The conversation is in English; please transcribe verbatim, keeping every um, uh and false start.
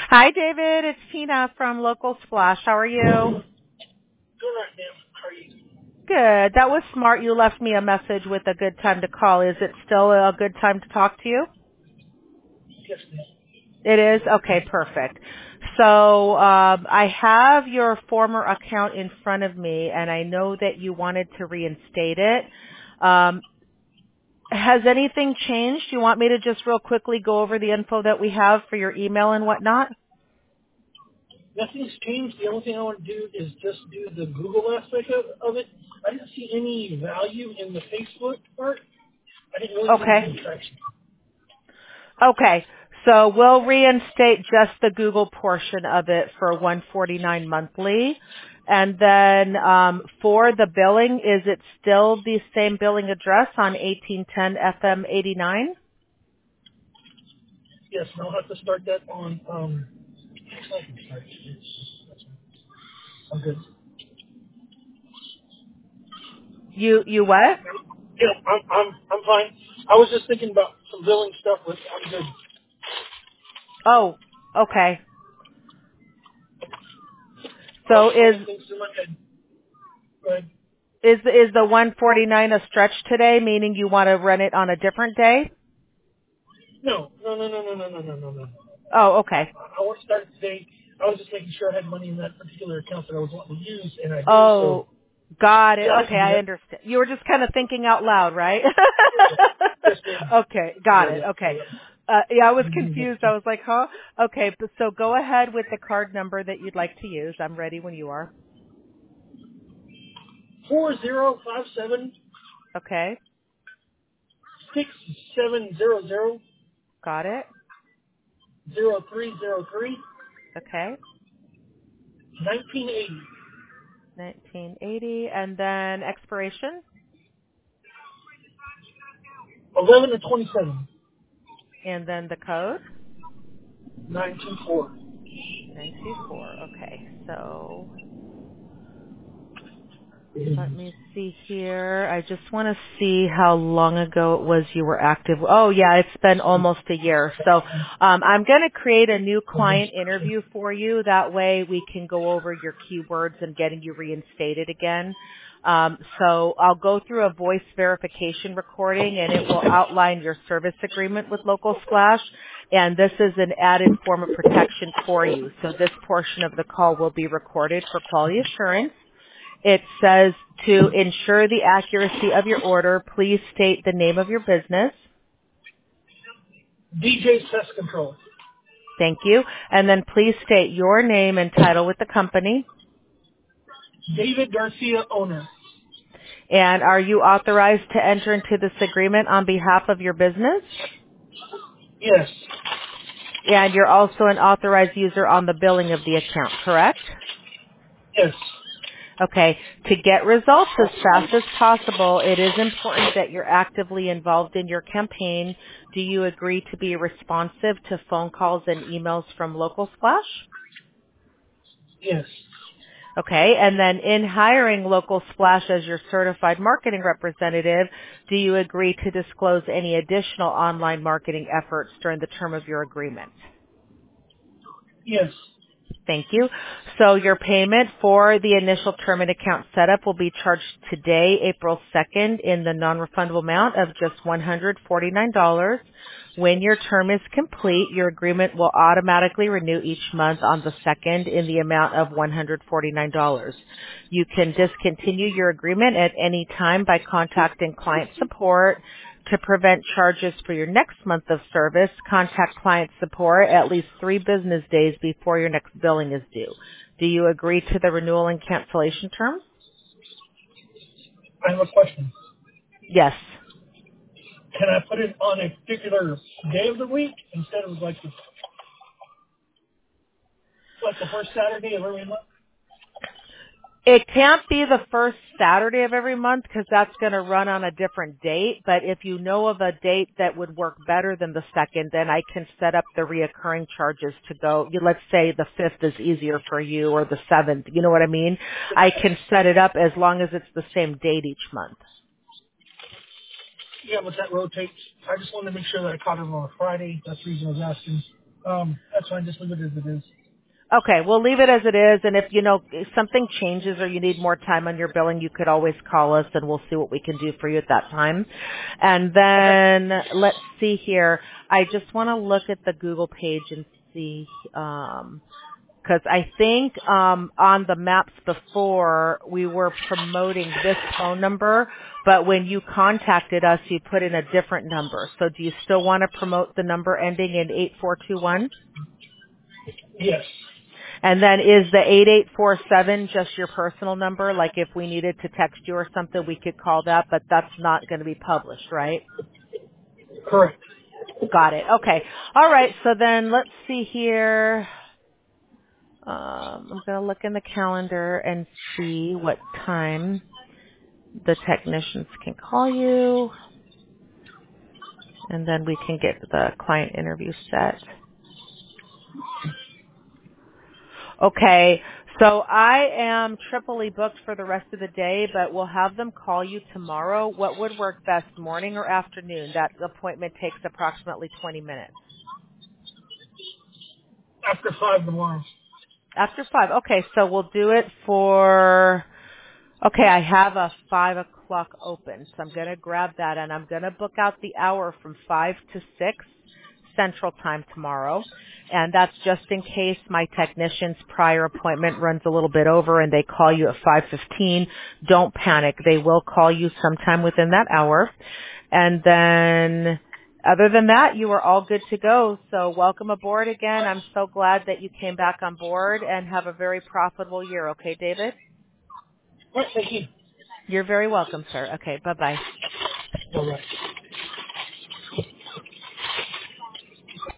Hi, David. It's Tina from Local Splash. How are you? Good right now. How are you? Good. That was smart. You left me a message with a good time to call. Is it still a good time to talk to you? Yes, ma'am. It is? Okay, perfect. So um, I have your former account in front of me, and I know that you wanted to reinstate it. Um, has anything changed? You want me to just real quickly go over the info that we have for your email and whatnot? Nothing's changed. The only thing I want to do is just do the Google aspect of, of it. I didn't see any value in the Facebook part. I didn't really see Okay. any traction. Okay. So we'll reinstate just the Google portion of it for one forty-nine monthly. And then um, for the billing, is it still the same billing address on eighteen ten F M eighty-nine? Yes, and I'll have to start that on. Um, I can start. I'm good. You you what? Yeah, I'm I'm I'm fine. I was just thinking about some billing stuff, but I'm good. Oh, okay. I was So just is running things through my head. Go ahead. is is the one forty-nine a stretch today, meaning you want to run it on a different day? No, no, no, no, no, no, no, no, no, no. Oh, okay. I want to start today. I was just making sure I had money in that particular account that I was wanting to use, and I do. So Oh, got it. yeah, I Okay, can do I that. understand. You were just kind of thinking out loud, right? Yes, ma'am. Okay, Yeah, got it. yeah, Okay. yeah. Uh, yeah, I was Mhm. confused. I was like, huh? Okay, but so go ahead with the card number that you'd like to use. I'm ready when you are. Four zero five seven Okay, six seven zero zero got it. zero three zero three Okay, nineteen eighty nineteen eighty, and then expiration, eleven to twenty seven and then the code, nine two four. nine two four. Okay, so let me see here. I just want to see how long ago it was you were active. Oh yeah, it's been almost a year. So um, I'm going to create a new client interview for you. That way we can go over your keywords and getting you reinstated again. Um, so I'll go through a voice verification recording and it will outline your service agreement with Local Splash. And this is an added form of protection for you. So this portion of the call will be recorded for quality assurance. It says to ensure the accuracy of your order, please state the name of your business. D J's Pest Control. Thank you. And then please state your name and title with the company. David Garcia, owner. And are you authorized to enter into this agreement on behalf of your business? Yes. And you're also an authorized user on the billing of the account, correct? Yes. Okay. To get results as fast as possible, it is important that you're actively involved in your campaign. Do you agree to be responsive to phone calls and emails from Local Splash? Yes. Okay. And then in hiring Local Splash as your certified marketing representative, do you agree to disclose any additional online marketing efforts during the term of your agreement? Yes. Thank you. So your payment for the initial term and account setup will be charged today, April second, in the non-refundable amount of just one hundred forty-nine dollars. When your term is complete, your agreement will automatically renew each month on the second in the amount of one hundred forty-nine dollars. You can discontinue your agreement at any time by contacting client support. To prevent charges for your next month of service, contact client support at least three business days before your next billing is due. Do you agree to the renewal and cancellation terms? I have a question. Yes. Can I put it on a particular day of the week instead of like the like the first Saturday of every month? It can't be the first Saturday of every month because that's going to run on a different date. But if you know of a date that would work better than the second, then I can set up the reoccurring charges to go. you- Let's say the fifth is easier for you or the seventh. You know what I mean? I can set it up as long as it's the same date each month. Yeah, but that rotates. I just wanted to make sure that I caught it on a Friday. That's the reason I was asking. Um, that's fine. Just leave it as it is. Okay, we'll leave it as it is, and if, you know, if something changes or you need more time on your billing, you could always call us and we'll see what we can do for you at that time. And Okay. then, let's see here. I just want to look at the Google page and see, um, because I think um, on the maps before we were promoting this phone number, but when you contacted us, you put in a different number. So do you still want to promote the number ending in eight four two one? Yes. And then is the eight eight four seven just your personal number? Like if we needed to text you or something, we could call that, but that's not going to be published, right? Correct. Got it. Okay. All right. So then let's see here. Um, I'm going to look in the calendar and see what time the technicians can call you, and then we can get the client interview set. Okay, so I am triply booked for the rest of the day, but we'll have them call you tomorrow. What would work best, morning or afternoon? That appointment takes approximately twenty minutes. After five tomorrow. After five. Okay, so we'll do it for, okay, I have a five o'clock open, so I'm going to grab that and I'm going to book out the hour from five to six Central Time tomorrow. And that's just in case my technician's prior appointment runs a little bit over and they call you at five fifteen. Don't panic. They will call you sometime within that hour. And then other than that, you are all good to go. So welcome aboard again. I'm so glad that you came back on board and have a very profitable year. Okay, David? All right, thank you. You're very welcome, sir. Okay, bye-bye. All right.